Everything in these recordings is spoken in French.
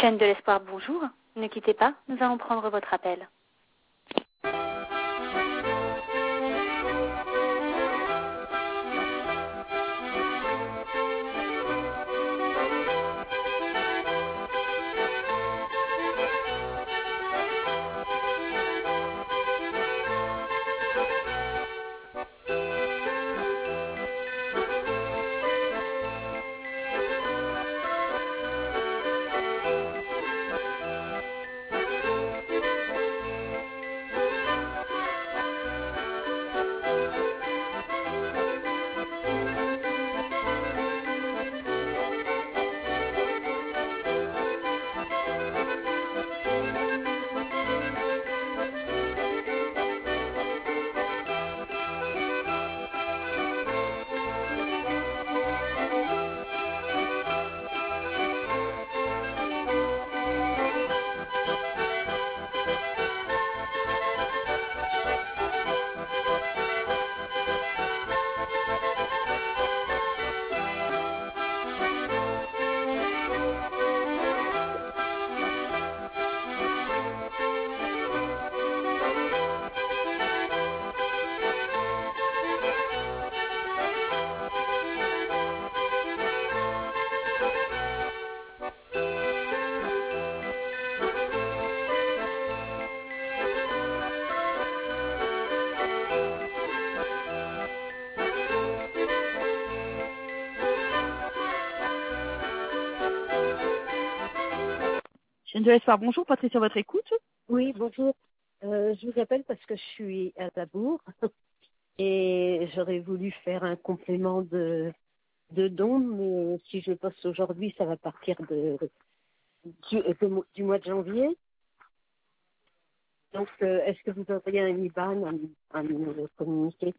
Chaîne de l'espoir, bonjour. Ne quittez pas, nous allons prendre votre appel. Chaîne de l'espoir, bonjour, Patricia, votre écoute. Oui, bonjour. Je vous appelle parce que je suis à la bourre et j'aurais voulu faire un complément de dons, mais si je le poste aujourd'hui, ça va partir du mois de janvier. Donc, est-ce que vous auriez un IBAN à me communiquer?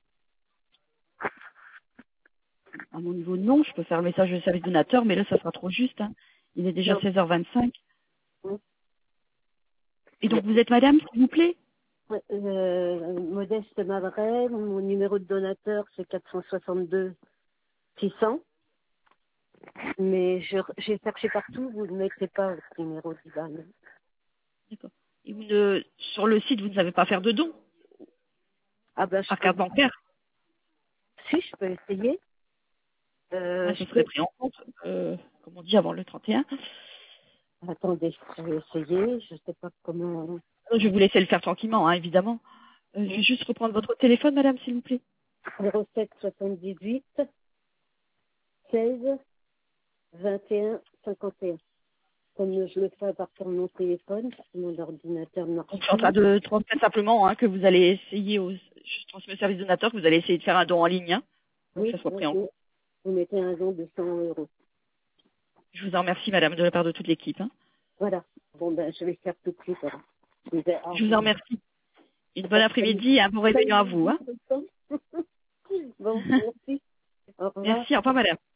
À mon niveau, non, je peux faire le message de service donateur, mais là, ça sera trop juste. Hein. Il est déjà Non. 16h25. Oui. Et donc, vous êtes madame, s'il vous plaît? Modeste Mavret, mon numéro de donateur, c'est 462 600. Mais j'ai cherché partout, vous ne mettez pas ce numéro d'IBAN. D'accord. Et sur le site, vous ne savez pas faire de dons Ah ben, par carte bancaire? Si, je peux essayer. Ce serait pris en compte, comme on dit, avant le 31. Attendez, je vais essayer. Je ne sais pas comment. Je vais vous laisser le faire tranquillement, hein, évidemment. Je vais juste reprendre votre téléphone, madame, s'il vous plaît. 07 78 16 21 51. Comme je le fais à partir de mon téléphone, mon ordinateur ne marche Donc, je suis en train plus. de transmettre simplement que vous allez essayer, je transmets au service donateur, que vous allez essayer de faire un don en ligne. Hein, donc, Oui, ça soit pris en compte. vous mettez un don de 100 euros. Je vous en remercie, madame, de la part de toute l'équipe. Hein. Voilà. Bon, ben, je vais faire tout de suite. Alors. Je vous en remercie. Une bonne après-midi et un bon réveillon à vous. Hein. Bon, merci. Au revoir. Merci, au revoir, madame.